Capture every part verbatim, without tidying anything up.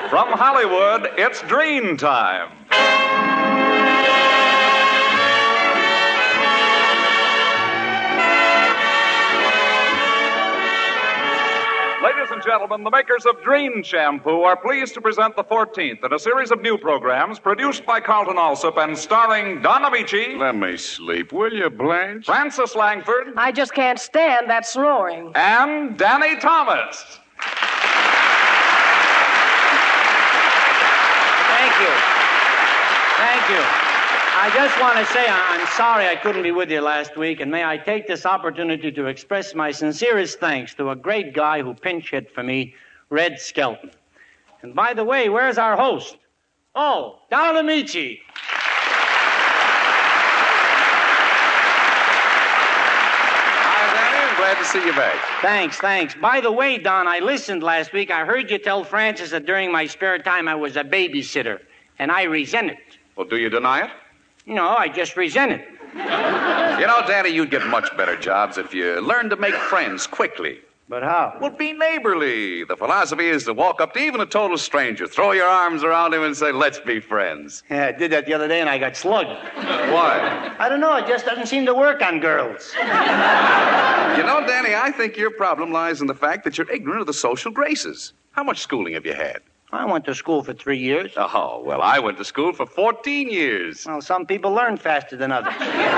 From Hollywood, it's Dream Time. Ladies and gentlemen, the makers of Dream Shampoo are pleased to present the fourteenth in a series of new programs produced by Carlton Alsop and starring Don Amici. Let me sleep, will you, Blanche? Francis Langford. I just can't stand that snoring. And Danny Thomas. Thank you. Thank you. I just want to say I'm sorry I couldn't be with you last week, and may I take this opportunity to express my sincerest thanks to a great guy who pinch hit for me, Red Skelton. And by the way, where's our host? Oh, Don Amici. Hi, Danny. I'm glad to see you back. Thanks, thanks. By the way, Don, I listened last week. I heard you tell Francis that during my spare time I was a babysitter, and I resent it. Well, do you deny it? No, I just resent it. You know, Danny, you'd get much better jobs if you learned to make friends quickly. But how? Well, be neighborly. The philosophy is to walk up to even a total stranger, throw your arms around him and say, let's be friends. Yeah, I did that the other day and I got slugged. Why? I don't know. It just doesn't seem to work on girls. You know, Danny, I think your problem lies in the fact that you're ignorant of the social graces. How much schooling have you had? I went to school for three years. Oh, well, I went to school for fourteen years. Well, some people learn faster than others.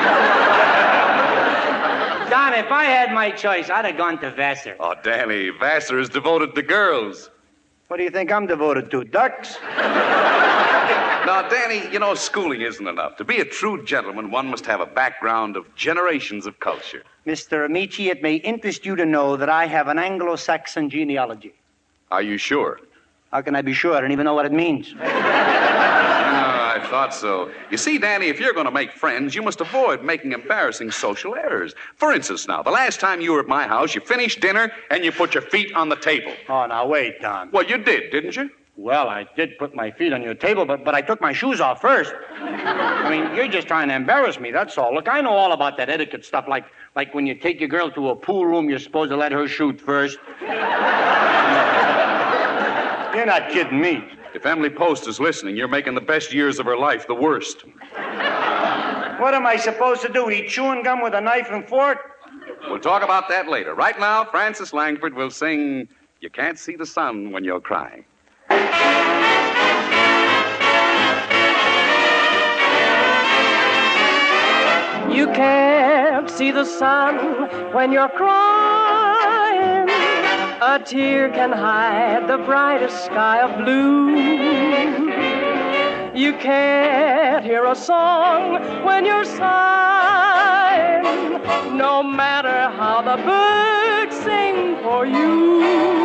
Don, if I had my choice, I'd have gone to Vassar. Oh, Danny, Vassar is devoted to girls. What do you think I'm devoted to, ducks? Now, Danny, you know, schooling isn't enough. To be a true gentleman, one must have a background of generations of culture. Mister Amici, it may interest you to know that I have an Anglo-Saxon genealogy. Are you sure? How can I be sure? I don't even know what it means. Oh, I thought so. You see, Danny, if you're going to make friends, you must avoid making embarrassing social errors. For instance, now, the last time you were at my house, you finished dinner and you put your feet on the table. Oh, now, wait, Don. Well, you did, didn't you? Well, I did put my feet on your table, but, but I took my shoes off first. I mean, you're just trying to embarrass me, that's all. Look, I know all about that etiquette stuff, like, like when you take your girl to a pool room, you're supposed to let her shoot first. You're not kidding me. If Emily Post is listening, you're making the best years of her life the worst. What am I supposed to do, eat chewing gum with a knife and fork? We'll talk about that later. Right now, Francis Langford will sing You Can't See the Sun When You're Crying. You can't see the sun when you're crying. A tear can hide the brightest sky of blue. You can't hear a song when you're sighing, no matter how the birds sing for you.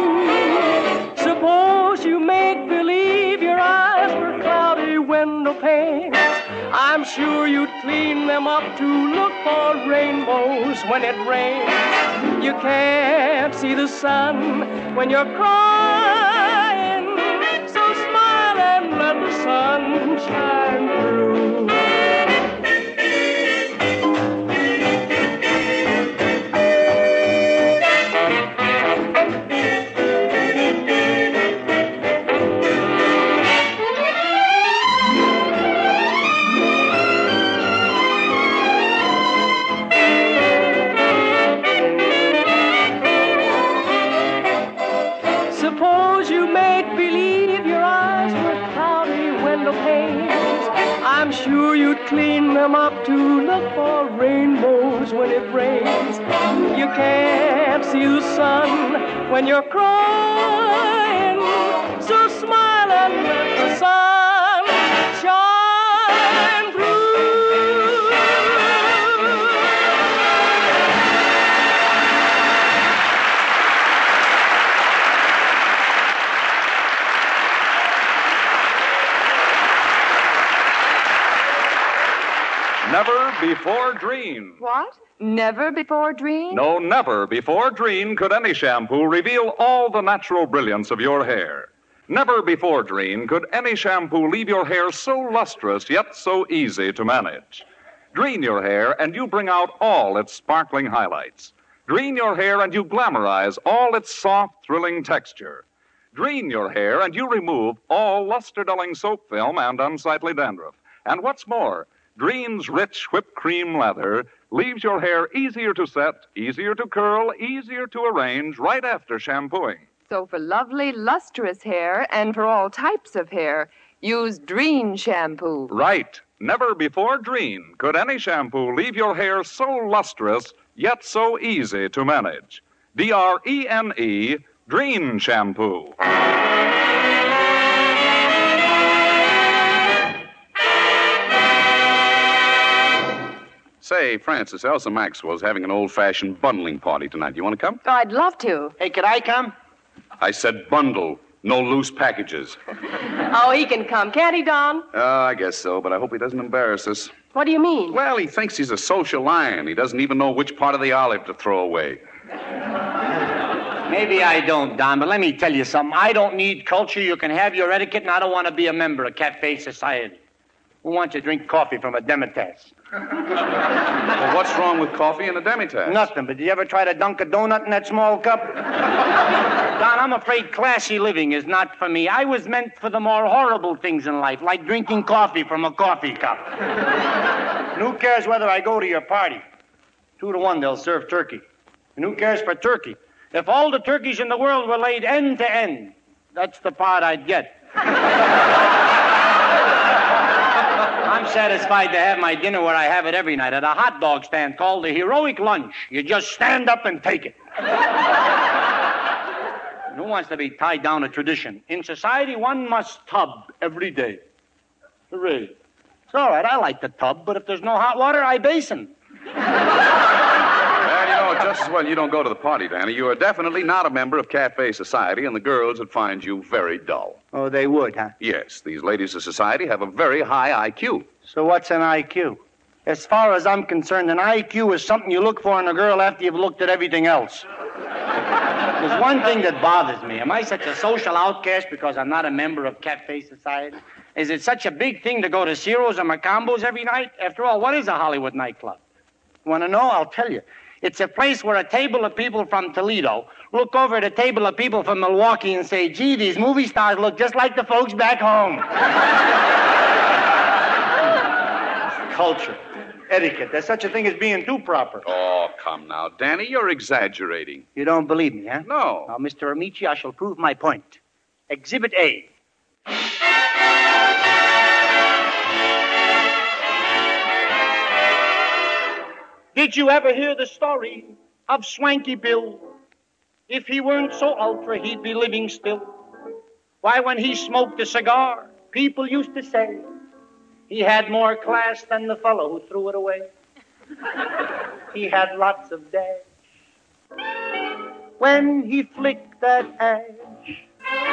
Suppose you make believe your eyes were cloudy window panes. I'm sure you'd clean them up to look for rainbows when it rains. You can't see the sun when you're crying, so smile and let the sun shine through. I'm sure you'd clean them up to look for rainbows when it rains. You can't see the sun when you're crying, so smile and let the sun shine through. Never before dreamed. What? Never before dreamed? No, never before dreamed could any shampoo reveal all the natural brilliance of your hair. Never before dreamed could any shampoo leave your hair so lustrous yet so easy to manage. Dreen your hair and you bring out all its sparkling highlights. Dreen your hair and you glamorize all its soft, thrilling texture. Dreen your hair and you remove all luster-dulling soap film and unsightly dandruff. And what's more, Dreen's rich whipped cream lather leaves your hair easier to set, easier to curl, easier to arrange right after shampooing. So for lovely, lustrous hair and for all types of hair, use Dreen shampoo. Right. Never before Dreen could any shampoo leave your hair so lustrous, yet so easy to manage. D R E N E, Dreen shampoo. Say, Francis, Elsa Maxwell's having an old-fashioned bundling party tonight. You want to come? Oh, I'd love to. Hey, could I come? I said bundle, no loose packages. Oh, he can come. Can't he, Don? Oh, I guess so, but I hope he doesn't embarrass us. What do you mean? Well, he thinks he's a social lion. He doesn't even know which part of the olive to throw away. Maybe I don't, Don, but let me tell you something. I don't need culture. You can have your etiquette, and I don't want to be a member of Cafe Society. Who wants to drink coffee from a Demitasse? Well, what's wrong with coffee and a demitasse? Nothing, but did you ever try to dunk a donut in that small cup? Don, I'm afraid classy living is not for me. I was meant for the more horrible things in life, like drinking coffee from a coffee cup. And who cares whether I go to your party? Two to one, they'll serve turkey. And who cares for turkey? If all the turkeys in the world were laid end to end, that's the part I'd get. I'm satisfied to have my dinner where I have it every night, at a hot dog stand called the Heroic Lunch. You just stand up and take it. Who wants to be tied down to tradition? In society, one must tub every day. Hooray. It's all right, I like the tub, but if there's no hot water, I basin. Well, you know, just as well you don't go to the party, Danny. You are definitely not a member of Cafe Society, and the girls would find you very dull. Oh, they would, huh? Yes, these ladies of society have a very high I Q. So what's an I Q? As far as I'm concerned, an I Q is something you look for in a girl after you've looked at everything else. There's one thing that bothers me. Am I such a social outcast because I'm not a member of Cafe Society? Is it such a big thing to go to Ciro's or Macambo's every night? After all, what is a Hollywood nightclub? Want to know? I'll tell you. It's a place where a table of people from Toledo look over at a table of people from Milwaukee and say, gee, these movie stars look just like the folks back home. Culture, etiquette. There's such a thing as being too proper. Oh, come now, Danny, you're exaggerating. You don't believe me, huh? No. Now, Mister Amici, I shall prove my point. Exhibit A. Did you ever hear the story of Swanky Bill? If he weren't so ultra, he'd be living still. Why, when he smoked a cigar, people used to say he had more class than the fellow who threw it away. He had lots of dash when he flicked that ash.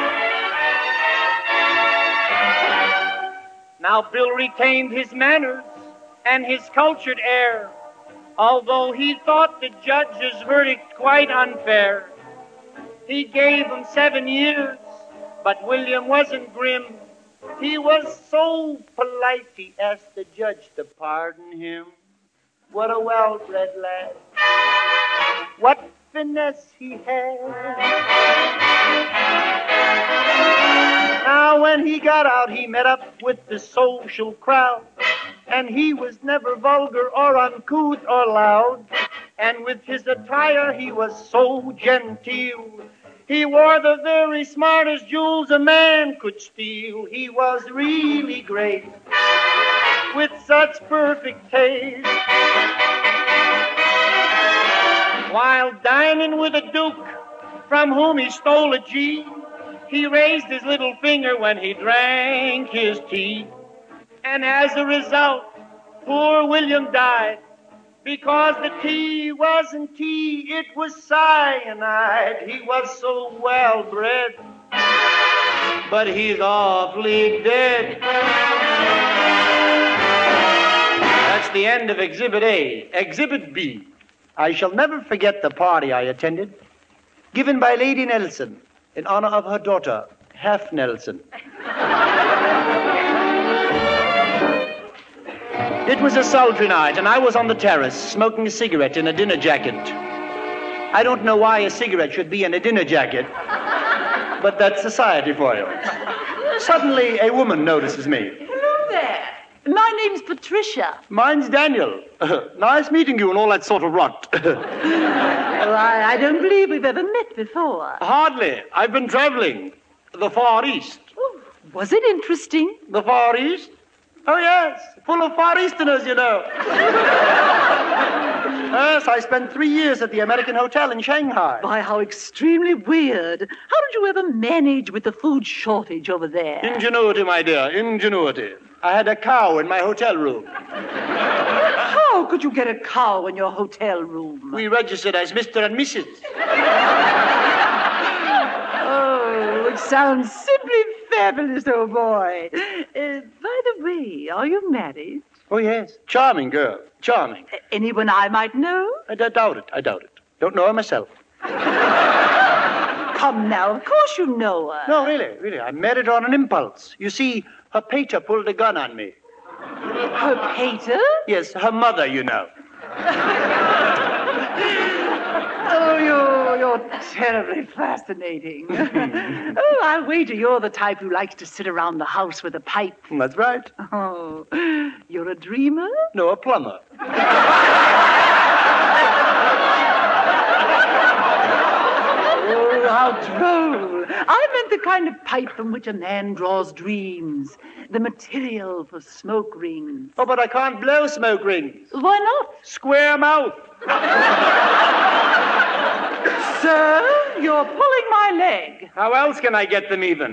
Now Bill retained his manners and his cultured air, although he thought the judge's verdict quite unfair. He gave him seven years, but William wasn't grim. He was so polite, he asked the judge to pardon him. What a well-bred lad. What finesse he had. Now when he got out, he met up with the social crowd. And he was never vulgar or uncouth or loud. And with his attire, he was so genteel. He wore the very smartest jewels a man could steal. He was really great, with such perfect taste. While dining with a duke from whom he stole a G, he raised his little finger when he drank his tea. And as a result, poor William died, because the tea wasn't tea, it was cyanide. He was so well-bred, but he's awfully dead. That's the end of Exhibit A. Exhibit B. I shall never forget the party I attended, given by Lady Nelson in honor of her daughter, Half Nelson. It was a sultry night, and I was on the terrace smoking a cigarette in a dinner jacket. I don't know why a cigarette should be in a dinner jacket, But that's society for you. Suddenly, a woman notices me. Hello there. My name's Patricia. Mine's Daniel. Nice meeting you and all that sort of rot. Well, I, I don't believe we've ever met before. Hardly. I've been traveling. The Far East. Oh, was it interesting? The Far East? Oh, yes. Full of Far Easterners, you know. Yes, I spent three years at the American Hotel in Shanghai. Why, how extremely weird. How did you ever manage with the food shortage over there? Ingenuity, my dear, ingenuity. I had a cow in my hotel room. How could you get a cow in your hotel room? We registered as Mister and Missus Oh, it sounds simply fabulous, old boy. Uh, by the way, are you married? Oh, yes. Charming girl. Charming. Uh, anyone I might know? I, I doubt it. I doubt it. Don't know her myself. Come now, of course you know her. No, really, really. I married her on an impulse. You see, her pater pulled a gun on me. Her pater? Yes, her mother, you know. Oh, you're, you're terribly fascinating. Oh, I'll wager you're the type who likes to sit around the house with a pipe. That's right. Oh, you're a dreamer? No, a plumber. Oh, how droll. I meant the kind of pipe from which a man draws dreams. The material for smoke rings. Oh, but I can't blow smoke rings. Why not? Square mouth. Sir, you're pulling my leg. How else can I get them even?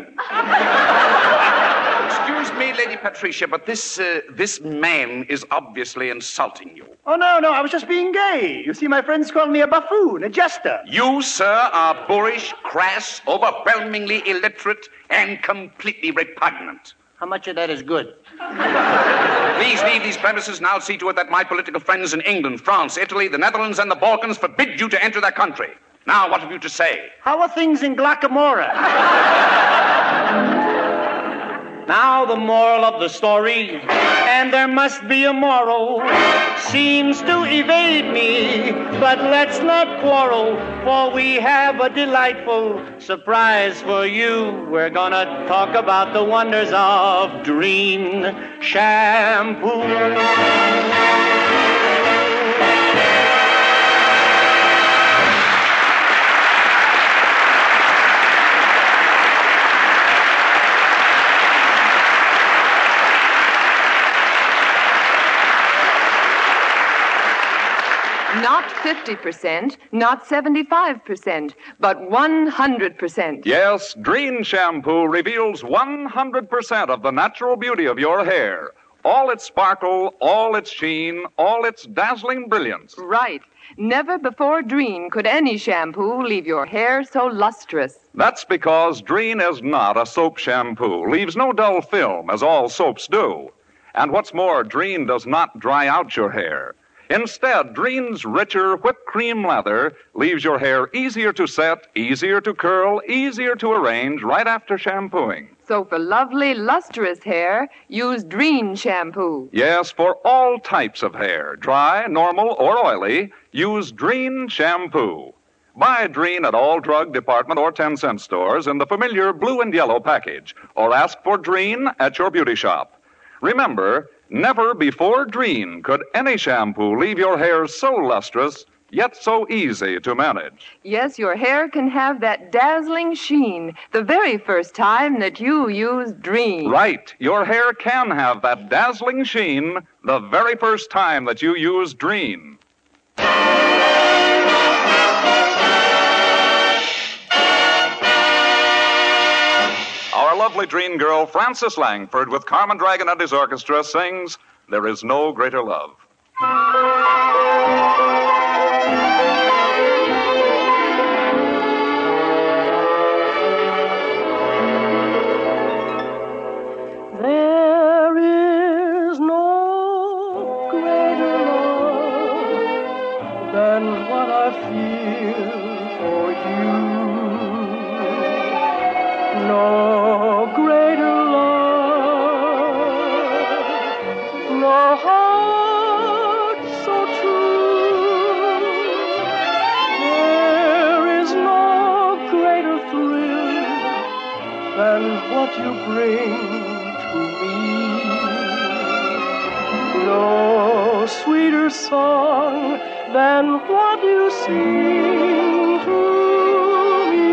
Excuse me, Lady Patricia, but this, uh, this man is obviously insulting you. Oh, no, no, I was just being gay. You see, my friends call me a buffoon, a jester. You, sir, are boorish, crass, overwhelmingly illiterate, and completely repugnant. How much of that is good? Please leave these premises, and I'll see to it that my political friends in England, France, Italy, the Netherlands, and the Balkans forbid you to enter their country. Now, what have you to say? How are things in Glacamora? Now the moral of the story, and there must be a moral, seems to evade me, but let's not quarrel, for we have a delightful surprise for you. We're gonna talk about the wonders of Drene shampoo. Not fifty percent, not seventy-five percent, but one hundred percent. Yes, Drene shampoo reveals one hundred percent of the natural beauty of your hair. All its sparkle, all its sheen, all its dazzling brilliance. Right. Never before Drene could any shampoo leave your hair so lustrous. That's because Drene is not a soap shampoo, leaves no dull film as all soaps do. And what's more, Drene does not dry out your hair. Instead, Drene's richer whipped cream lather leaves your hair easier to set, easier to curl, easier to arrange right after shampooing. So for lovely, lustrous hair, use Drene shampoo. Yes, for all types of hair, dry, normal, or oily, use Drene shampoo. Buy Drene at all drug department or ten-cent stores in the familiar blue and yellow package, or ask for Drene at your beauty shop. Remember, never before Drene could any shampoo leave your hair so lustrous, yet so easy to manage. Yes, your hair can have that dazzling sheen the very first time that you use Drene. Right. Your hair can have that dazzling sheen the very first time that you use Drene. Our lovely Drene girl, Frances Langford, with Carmen Dragon and his orchestra, sings There Is No Greater Love. There is no greater love than what I feel for you. No greater love, no heart so true. There is no greater thrill than what you bring to me. No sweeter song than what you sing to me.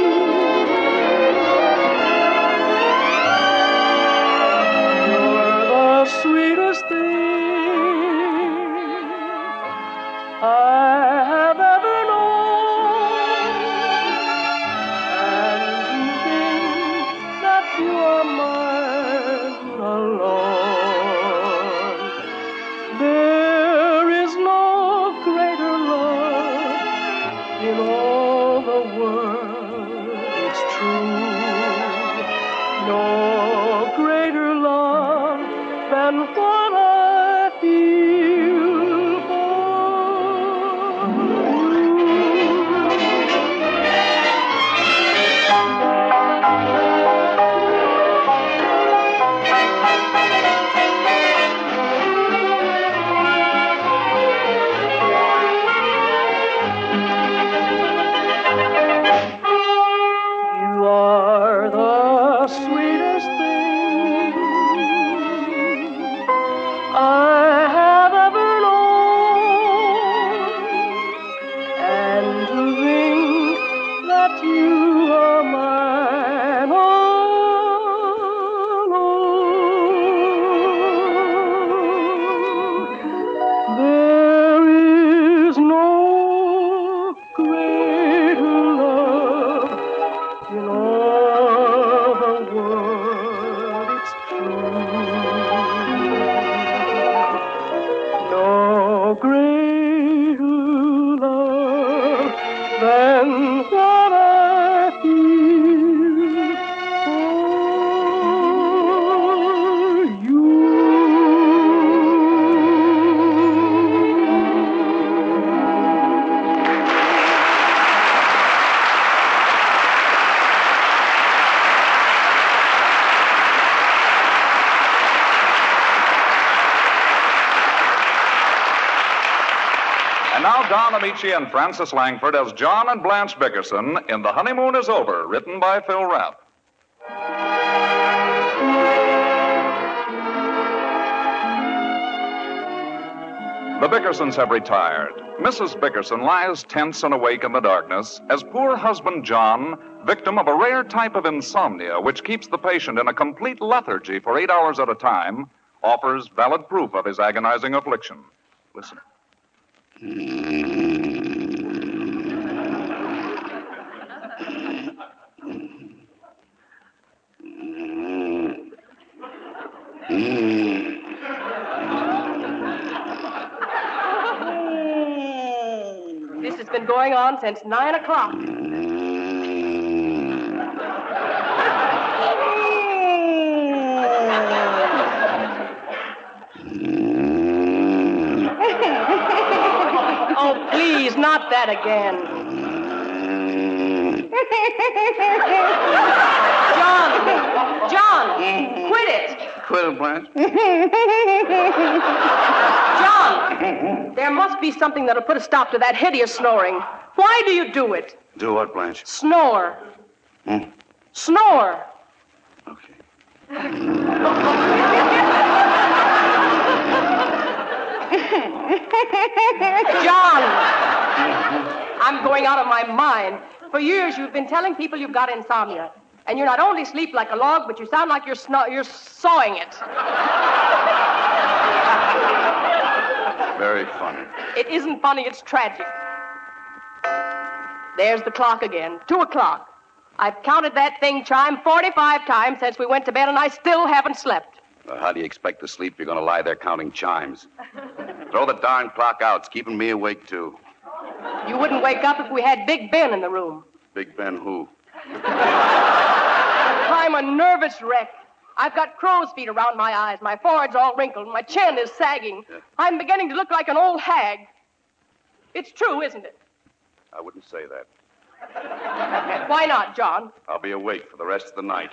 You're the sweetest thing I have ever known, and to think that you are mine alone. There is no greater love in all the world, it's true. No greater love than what I feel for You are the sweetest thing I have ever known, and to think that you are mine alone. There is no greater love in all the world, it's true. No greater love than what I feel for you. And now Don Amici and Frances Langford as John and Blanche Bickerson in The Honeymoon Is Over, written by Phil Rapp. The Bickersons have retired. Missus Bickerson lies tense and awake in the darkness as poor husband John, victim of a rare type of insomnia which keeps the patient in a complete lethargy for eight hours at a time, offers valid proof of his agonizing affliction. Listen. This has been going on since nine o'clock. Oh, please, not that again. John! John! Quit it! Quit it, Blanche. John! There must be something that'll put a stop to that hideous snoring. Why do you do it? Do what, Blanche? Snore. Hmm? Snore. Okay. John! I'm going out of my mind. For years, you've been telling people you've got insomnia. And you not only sleep like a log, but you sound like you're sno- you're sawing it. Very funny. It isn't funny, it's tragic. There's the clock again. Two o'clock. I've counted that thing chime forty-five times since we went to bed, and I still haven't slept. Well, how do you expect to sleep if you're going to lie there counting chimes? Throw the darn clock out. It's keeping me awake, too. You wouldn't wake up if we had Big Ben in the room. Big Ben who? I'm a nervous wreck. I've got crow's feet around my eyes. My forehead's all wrinkled. My chin is sagging. Yeah. I'm beginning to look like an old hag. It's true, isn't it? I wouldn't say that. Why not, John? I'll be awake for the rest of the night.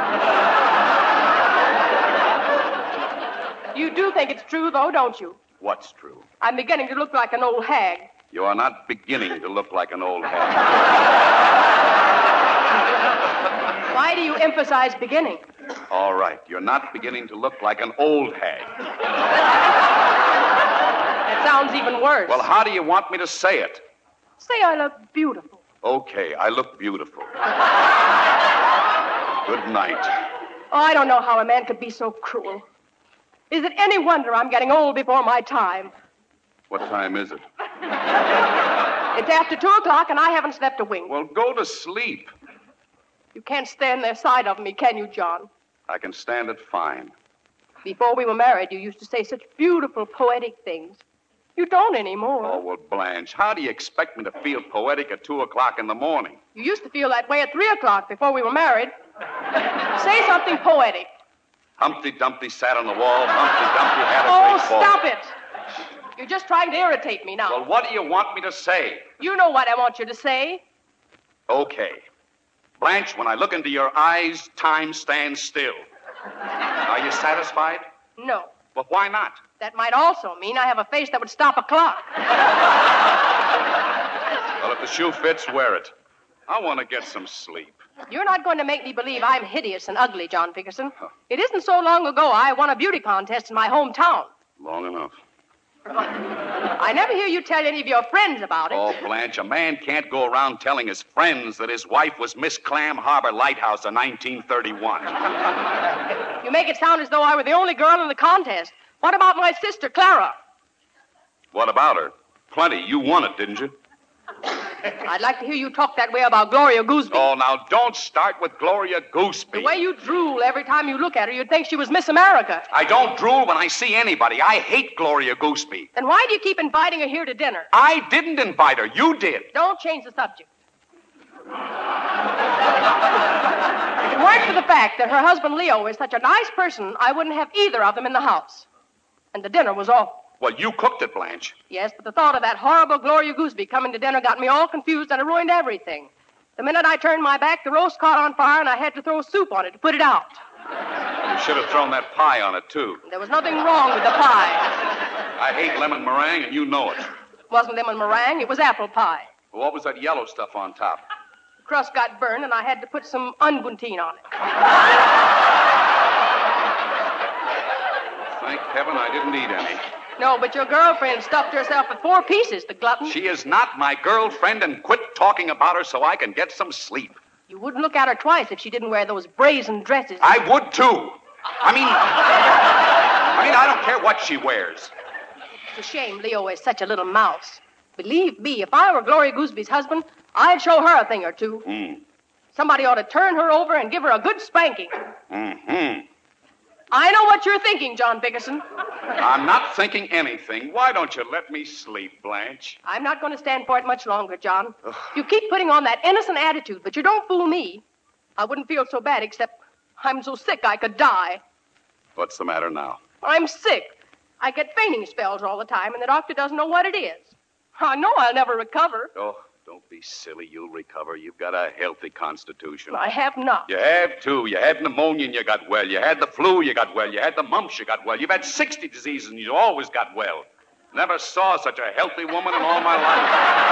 You do think it's true, though, don't you? What's true? I'm beginning to look like an old hag. You are not beginning to look like an old hag. Why do you emphasize beginning? All right, you're not beginning to look like an old hag. That sounds even worse. Well, how do you want me to say it? Say I look beautiful. Okay, I look beautiful. Good night. Oh, I don't know how a man could be so cruel. Is it any wonder I'm getting old before my time? What time is it? It's after two o'clock, and I haven't slept a wink. Well, go to sleep. You can't stand the sight of me, can you, John? I can stand it fine. Before we were married, you used to say such beautiful, poetic things. You don't anymore. Oh, well, Blanche, how do you expect me to feel poetic at two o'clock in the morning? You used to feel that way at three o'clock before we were married. Say something poetic. Humpty Dumpty sat on the wall. Humpty Dumpty had a Oh, great fall. stop it. You're just trying to irritate me now. Well, what do you want me to say? You know what I want you to say. Okay. Blanche, when I look into your eyes, time stands still. Are you satisfied? No. Well, why not? That might also mean I have a face that would stop a clock. Well, if the shoe fits, wear it. I want to get some sleep. You're not going to make me believe I'm hideous and ugly, John Bickerson. It isn't so long ago I won a beauty contest in my hometown. Long enough. I never hear you tell any of your friends about it. Oh, Blanche, a man can't go around telling his friends that his wife was Miss Clam Harbor Lighthouse in nineteen thirty-one. You make it sound as though I were the only girl in the contest. What about my sister, Clara? What about her? Plenty. You won it, didn't you? I'd like to hear you talk that way about Gloria Gooseby. Oh, now, don't start with Gloria Gooseby. The way you drool every time you look at her, you'd think she was Miss America. I don't drool when I see anybody. I hate Gloria Gooseby. Then why do you keep inviting her here to dinner? I didn't invite her. You did. Don't change the subject. If it weren't for the fact that her husband, Leo, is such a nice person, I wouldn't have either of them in the house. And the dinner was awful. Well, you cooked it, Blanche. Yes, but the thought of that horrible Gloria Gooseby coming to dinner got me all confused and it ruined everything. The minute I turned my back, the roast caught on fire and I had to throw soup on it to put it out. You should have thrown that pie on it, too. There was nothing wrong with the pie. I hate lemon meringue, and you know it. It wasn't lemon meringue, it was apple pie. Well, what was that yellow stuff on top? The crust got burned and I had to put some unguentine on it. Thank heaven I didn't eat any. No, but your girlfriend stuffed herself with four pieces, the glutton. She is not my girlfriend, and quit talking about her so I can get some sleep. You wouldn't look at her twice if she didn't wear those brazen dresses. I would, too. I mean, I mean, I don't care what she wears. It's a shame Leo is such a little mouse. Believe me, if I were Gloria Gooseby's husband, I'd show her a thing or two. Mm. Somebody ought to turn her over and give her a good spanking. Mm-hmm. I know what you're thinking, John Bickerson. I'm not thinking anything. Why don't you let me sleep, Blanche? I'm not going to stand for it much longer, John. You keep putting on that innocent attitude, but you don't fool me. I wouldn't feel so bad, except I'm so sick I could die. What's the matter now? I'm sick. I get fainting spells all the time, and the doctor doesn't know what it is. I know I'll never recover. Oh, don't be silly. You'll recover. You've got a healthy constitution. I have not. You have, too. You had pneumonia and you got well. You had the flu, you got well. You had the mumps, you got well. You've had sixty diseases and you always got well. Never saw such a healthy woman in all my life.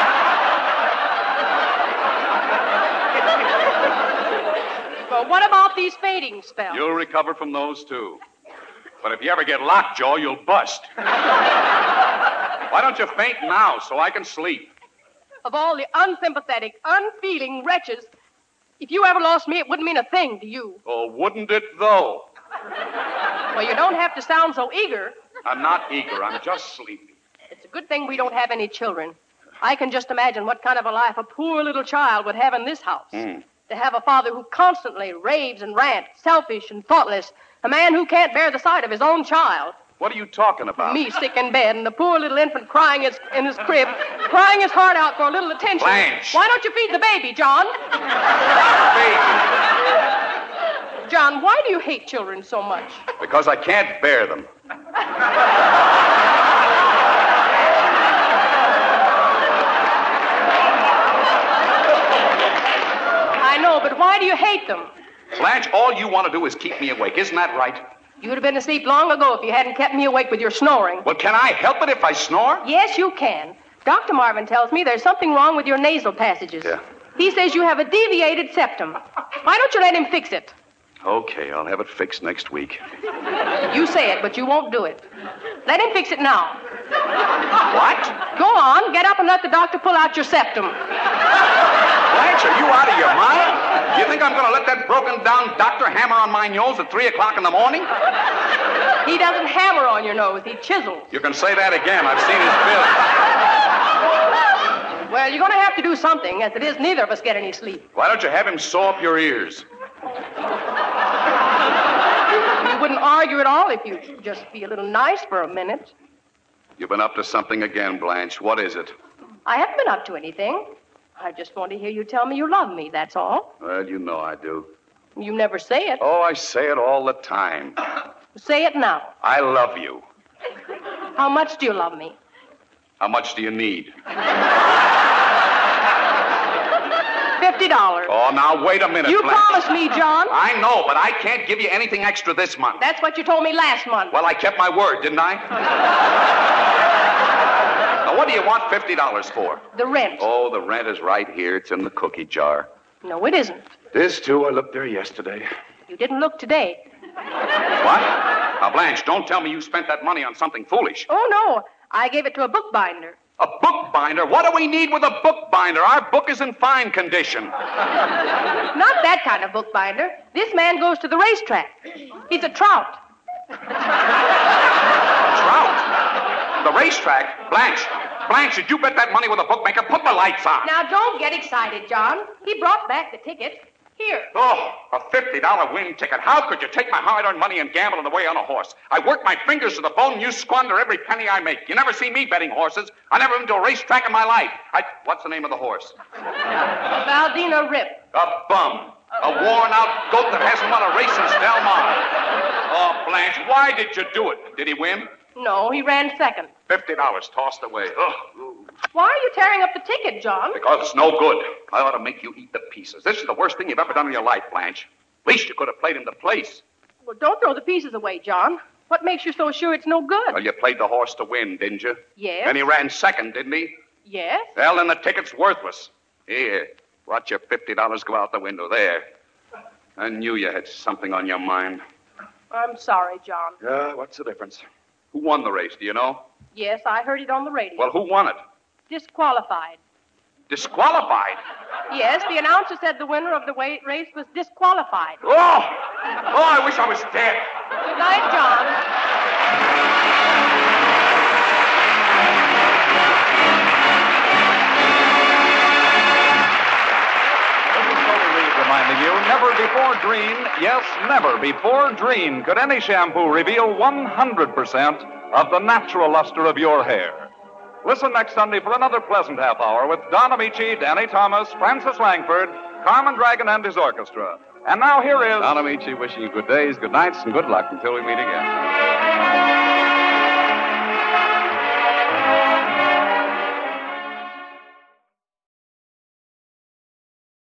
Well, what about these fainting spells? You'll recover from those, too. But if you ever get lockjaw, you'll bust. Why don't you faint now so I can sleep? Of all the unsympathetic, unfeeling wretches, if you ever lost me, it wouldn't mean a thing to you. Oh, wouldn't it, though? Well, you don't have to sound so eager. I'm not eager. I'm just sleepy. It's a good thing we don't have any children. I can just imagine what kind of a life a poor little child would have in this house. Mm. To have a father who constantly raves and rants, selfish and thoughtless, a man who can't bear the sight of his own child. What are you talking about? Me sick in bed and the poor little infant crying his, in his crib, crying his heart out for a little attention. Blanche. Why don't you feed the baby, John? Baby. John, why do you hate children so much? Because I can't bear them. I know, but why do you hate them? Blanche, all you want to do is keep me awake. Isn't that right? You would have been asleep long ago if you hadn't kept me awake with your snoring. Well, can I help it if I snore? Yes, you can. Doctor Marvin tells me there's something wrong with your nasal passages. Yeah. He says you have a deviated septum. Why don't you let him fix it? Okay, I'll have it fixed next week. You say it, but you won't do it. Let him fix it now. What? Go on, get up and let the doctor pull out your septum. Blanche, are you out of your mind? You think I'm going to let that broken-down doctor hammer on my nose at three o'clock in the morning? He doesn't hammer on your nose, he chisels. You can say that again. I've seen his bill. Well, you're going to have to do something, as it is neither of us get any sleep. Why don't you have him sew up your ears? You wouldn't argue at all if you'd just be a little nice for a minute. You've been up to something again, Blanche. What is it? I haven't been up to anything. I just want to hear you tell me you love me, that's all. Well, you know I do. You never say it. Oh, I say it all the time. Say it now. I love you. How much do you love me? How much do you need? Fifty dollars. Oh, now, wait a minute, You Blanche. promised me, John. I know, but I can't give you anything extra this month. That's what you told me last month. Well, I kept my word, didn't I? Now, what do you want fifty dollars for? The rent. Oh, the rent is right here. It's in the cookie jar. No, it isn't. This, too, I looked there yesterday. You didn't look today. What? Now, Blanche, don't tell me you spent that money on something foolish. Oh, no. I gave it to a bookbinder. A bookbinder? What do we need with a bookbinder? Our book is in fine condition. Not that kind of bookbinder. This man goes to the racetrack. He's a trout. Trout? The racetrack? Blanche, Blanche, did you bet that money with a bookmaker? Put the lights on. Now, don't get excited, John. He brought back the ticket. Here. Oh, a fifty dollars win ticket. How could you take my hard-earned money and gamble it away on a horse? I work my fingers to the bone, and you squander every penny I make. You never see me betting horses. I never been to a racetrack in my life. I... What's the name of the horse? Valdina Rip. A bum. A worn-out goat that hasn't won a race since Del Mar. Oh, Blanche, why did you do it? Did he win? No, he ran second. Fifty dollars tossed away. Ugh. Why are you tearing up the ticket, John? Because it's no good. I ought to make you eat the pieces. This is the worst thing you've ever done in your life, Blanche. At least you could have played him to place. Well, don't throw the pieces away, John. What makes you so sure it's no good? Well, you played the horse to win, didn't you? Yes. And he ran second, didn't he? Yes. Well, then the ticket's worthless. Here, watch your fifty dollars go out the window there. I knew you had something on your mind. I'm sorry, John. Yeah, what's the difference? Who won the race, do you know? Yes, I heard it on the radio. Well, who won it? Disqualified. Disqualified? Yes, the announcer said the winner of the wa- race was disqualified. Oh! Oh, I wish I was dead. Good night, John. Reminding you, never before Dreen, yes, never before Dreen could any shampoo reveal one hundred percent of the natural luster of your hair. Listen next Sunday for another pleasant half hour with Don Amici, Danny Thomas, Francis Langford, Carmen Dragon, and his orchestra. And now here is Don Amici wishing you good days, good nights, and good luck until we meet again.